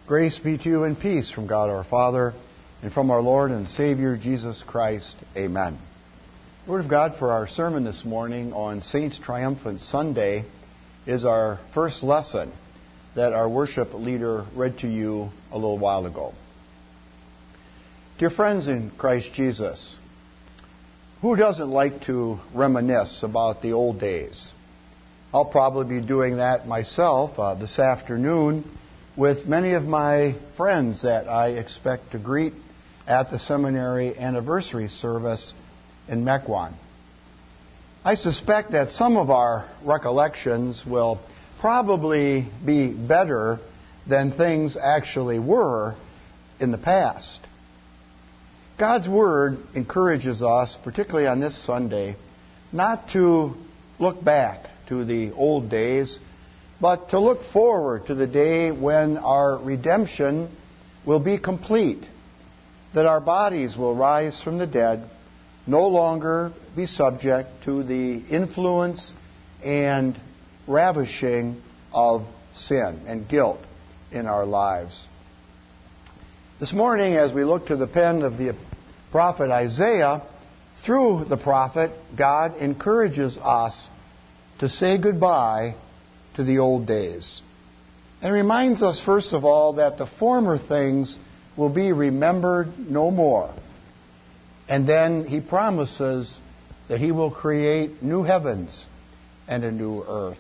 Grace be to you and peace from God our Father and from our Lord and Savior Jesus Christ. Amen. The Word of God for our sermon this morning on Saints' Triumphant Sunday is our first lesson that our worship leader read to you a little while ago. Dear friends in Christ Jesus, who doesn't like to reminisce about the old days? I'll probably be doing that myself this afternoon with many of my friends that I expect to greet at the seminary anniversary service in Mequon. I suspect that some of our recollections will probably be better than things actually were in the past. God's Word encourages us, particularly on this Sunday, not to look back to the old days, but to look forward to the day when our redemption will be complete, that our bodies will rise from the dead, no longer be subject to the influence and ravishing of sin and guilt in our lives. This morning, as we look to the pen of the prophet Isaiah, through the prophet, God encourages us to say goodbye to the old days. And reminds us, first of all, that the former things will be remembered no more. And then he promises that he will create new heavens and a new earth.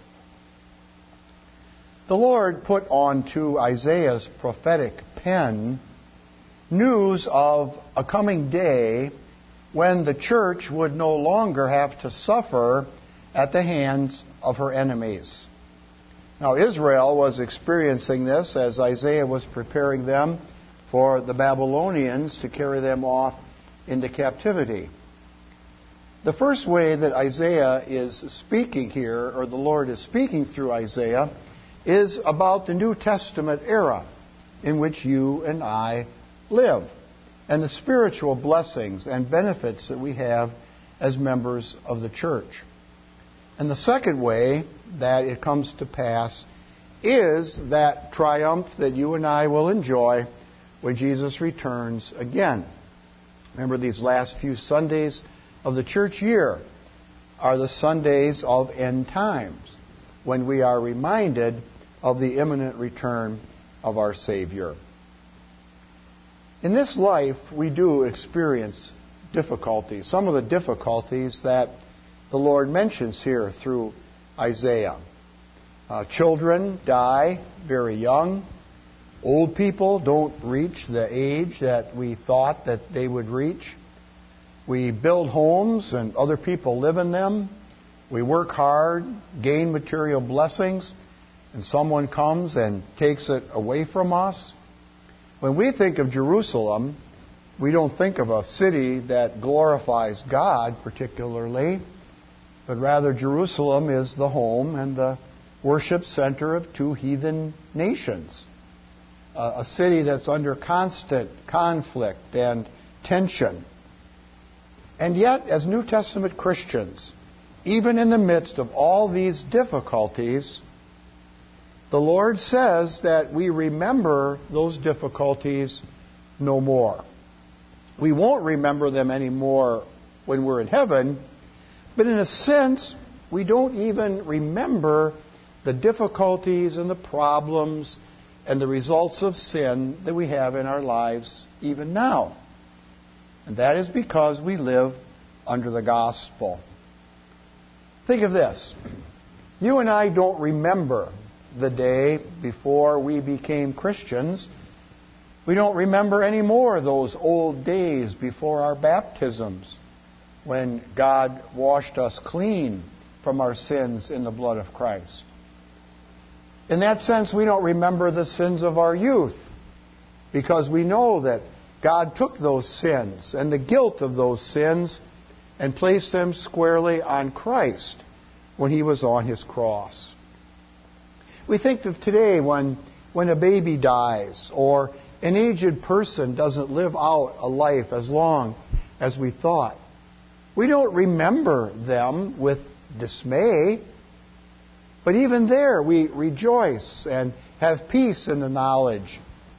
The Lord put onto Isaiah's prophetic pen news of a coming day when the church would no longer have to suffer at the hands of her enemies. Now, Israel was experiencing this as Isaiah was preparing them for the Babylonians to carry them off into captivity. The first way that Isaiah is speaking here, or the Lord is speaking through Isaiah, is about the New Testament era in which you and I live, and the spiritual blessings and benefits that we have as members of the church. And the second way that it comes to pass is that triumph that you and I will enjoy when Jesus returns again. Remember, these last few Sundays of the church year are the Sundays of end times, when we are reminded of the imminent return of our Savior. In this life, we do experience difficulties. Some of the difficulties that the Lord mentions here through Isaiah. Children die very young. Old people don't reach the age that we thought that they would reach. We build homes and other people live in them. We work hard, gain material blessings, and someone comes and takes it away from us. When we think of Jerusalem, we don't think of a city that glorifies God particularly, but rather Jerusalem is the home and the worship center of two heathen nations. A city that's under constant conflict and tension. And yet, as New Testament Christians, even in the midst of all these difficulties, the Lord says that we remember those difficulties no more. We won't remember them anymore when we're in heaven, but in a sense, we don't even remember the difficulties and the problems and the results of sin that we have in our lives even now. And that is because we live under the gospel. Think of this. You and I don't remember the day before we became Christians. We don't remember anymore those old days before our baptisms, when God washed us clean from our sins in the blood of Christ. In that sense, we don't remember the sins of our youth, because we know that God took those sins and the guilt of those sins and placed them squarely on Christ when He was on His cross. We think of today when a baby dies, or an aged person doesn't live out a life as long as we thought. We don't remember them with dismay, but even there we rejoice and have peace in the knowledge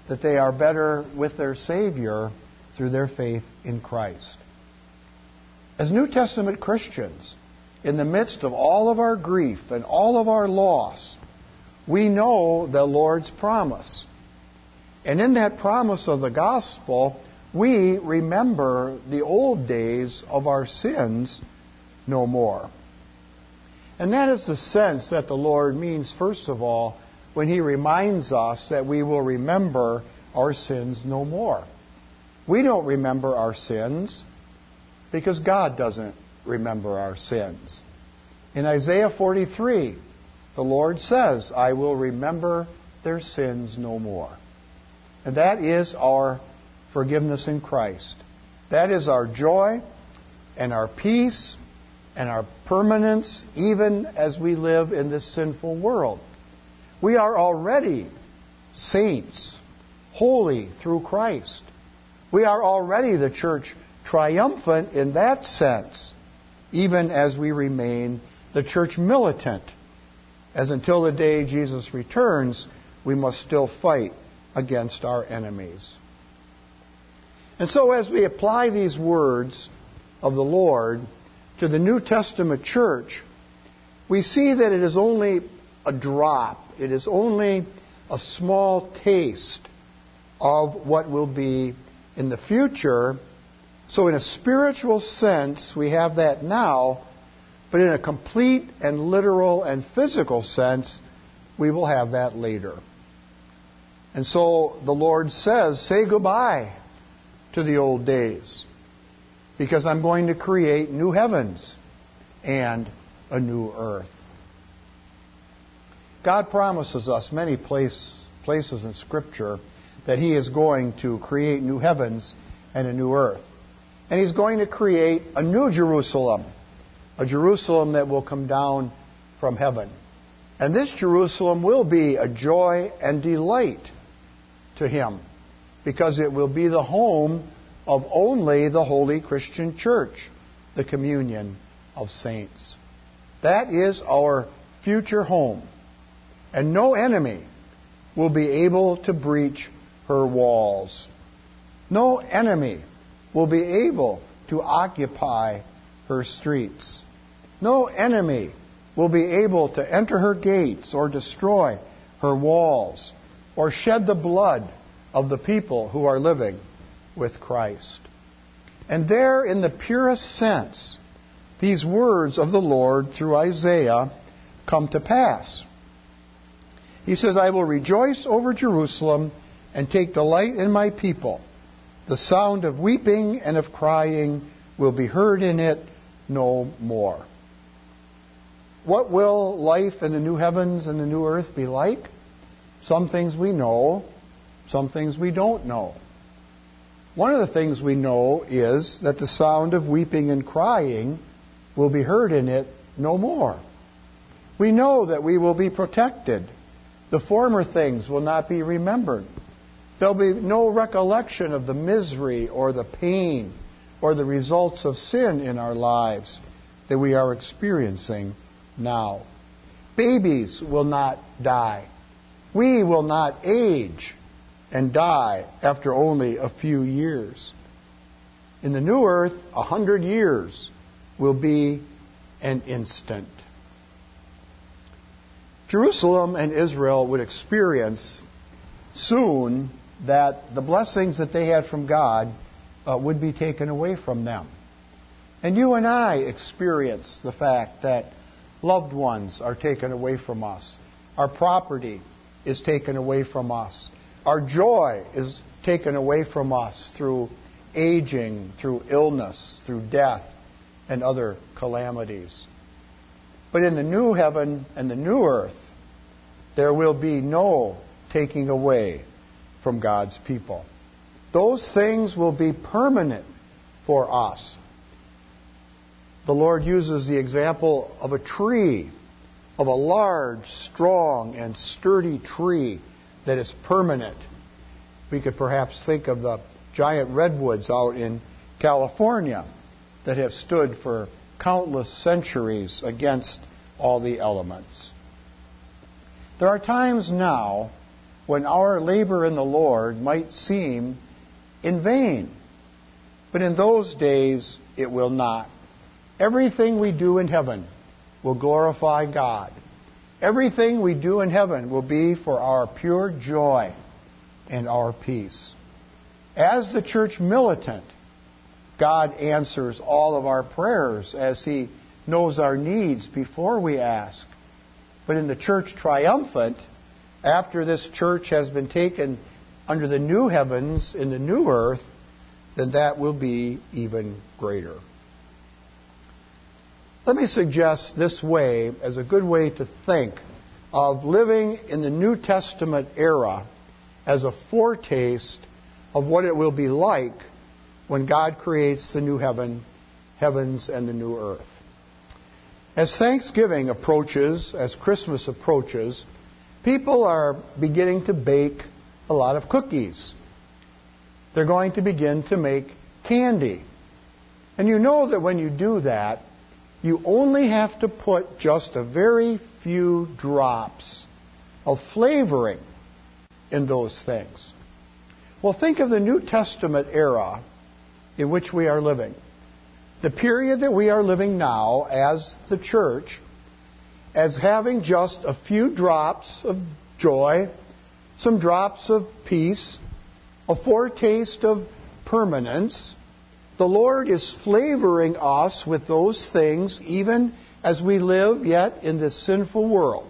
that they are better with their Savior through their faith in Christ. As New Testament Christians, in the midst of all of our grief and all of our loss, we know the Lord's promise. And in that promise of the gospel, we remember the old days of our sins no more. And that is the sense that the Lord means, first of all, when He reminds us that we will remember our sins no more. We don't remember our sins because God doesn't remember our sins. In Isaiah 43, the Lord says, I will remember their sins no more. And that is our forgiveness in Christ. That is our joy and our peace and our permanence, even as we live in this sinful world. We are already saints, holy through Christ. We are already the church triumphant in that sense, even as we remain the church militant, as until the day Jesus returns, we must still fight against our enemies. And so as we apply these words of the Lord to the New Testament church, we see that it is only a drop. It is only a small taste of what will be in the future. So in a spiritual sense, we have that now, but in a complete and literal and physical sense, we will have that later. And so the Lord says, say goodbye to the old days, because I'm going to create new heavens and a new earth. God promises us many places in Scripture that He is going to create new heavens and a new earth. And He's going to create a new Jerusalem, a Jerusalem that will come down from heaven. And this Jerusalem will be a joy and delight to Him, because it will be the home of only the holy Christian church, the communion of saints. That is our future home. And no enemy will be able to breach her walls. No enemy will be able to occupy her streets. No enemy will be able to enter her gates or destroy her walls or shed the blood of the people who are living with Christ. And there, in the purest sense, these words of the Lord through Isaiah come to pass. He says, I will rejoice over Jerusalem and take delight in my people. The sound of weeping and of crying will be heard in it no more. What will life in the new heavens and the new earth be like? Some things we know, some things we don't know. One of the things we know is that the sound of weeping and crying will be heard in it no more. We know that we will be protected. The former things will not be remembered. There'll be no recollection of the misery or the pain or the results of sin in our lives that we are experiencing now. Babies will not die. We will not age and die after only a few years. In the new earth, 100 years will be an instant. Jerusalem and Israel would experience soon that the blessings that they had from God would be taken away from them. And you and I experience the fact that loved ones are taken away from us. Our property is taken away from us. Our joy is taken away from us through aging, through illness, through death, and other calamities. But in the new heaven and the new earth, there will be no taking away from God's people. Those things will be permanent for us. The Lord uses the example of a tree, of a large, strong, and sturdy tree that is permanent. We could perhaps think of the giant redwoods out in California that have stood for countless centuries against all the elements. There are times now when our labor in the Lord might seem in vain. But in those days it will not. Everything we do in heaven will glorify God. Everything we do in heaven will be for our pure joy and our peace. As the church militant, God answers all of our prayers as He knows our needs before we ask. But in the church triumphant, after this church has been taken under the new heavens in the new earth, then that will be even greater. Let me suggest this way as a good way to think of living in the New Testament era as a foretaste of what it will be like when God creates the new heavens and the new earth. As Thanksgiving approaches, as Christmas approaches, people are beginning to bake a lot of cookies. They're going to begin to make candy. And you know that when you do that, you only have to put just a very few drops of flavoring in those things. Well, think of the New Testament era in which we are living. The period that we are living now as the church, as having just a few drops of joy, some drops of peace, a foretaste of permanence. The Lord is flavoring us with those things even as we live yet in this sinful world.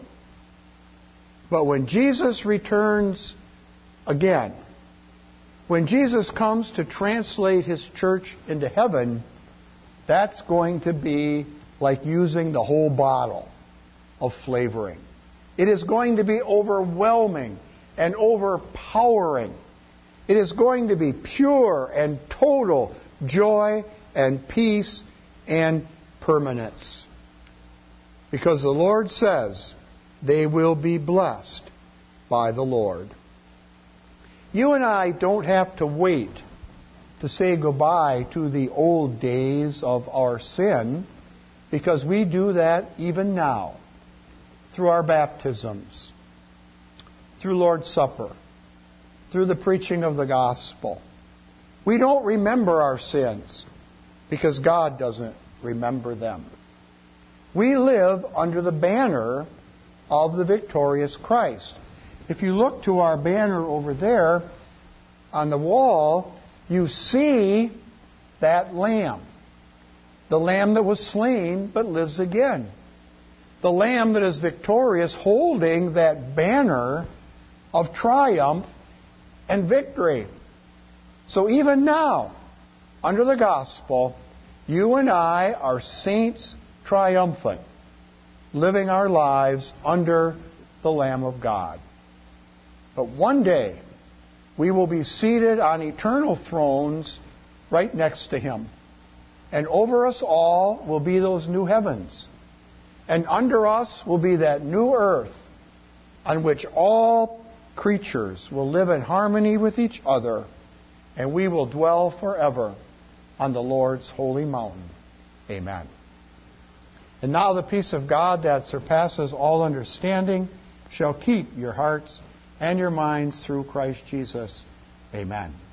But when Jesus returns again, when Jesus comes to translate His church into heaven, that's going to be like using the whole bottle of flavoring. It is going to be overwhelming and overpowering. It is going to be pure and total joy and peace and permanence. Because the Lord says they will be blessed by the Lord. You and I don't have to wait to say goodbye to the old days of our sin, because we do that even now through our baptisms, through Lord's Supper, through the preaching of the gospel. We don't remember our sins because God doesn't remember them. We live under the banner of the victorious Christ. If you look to our banner over there on the wall, you see that lamb. The lamb that was slain but lives again. The lamb that is victorious, holding that banner of triumph and victory. So even now, under the gospel, you and I are saints triumphant, living our lives under the Lamb of God. But one day, we will be seated on eternal thrones right next to Him. And over us all will be those new heavens. And under us will be that new earth on which all creatures will live in harmony with each other, and we will dwell forever on the Lord's holy mountain. Amen. And now the peace of God that surpasses all understanding shall keep your hearts and your minds through Christ Jesus. Amen.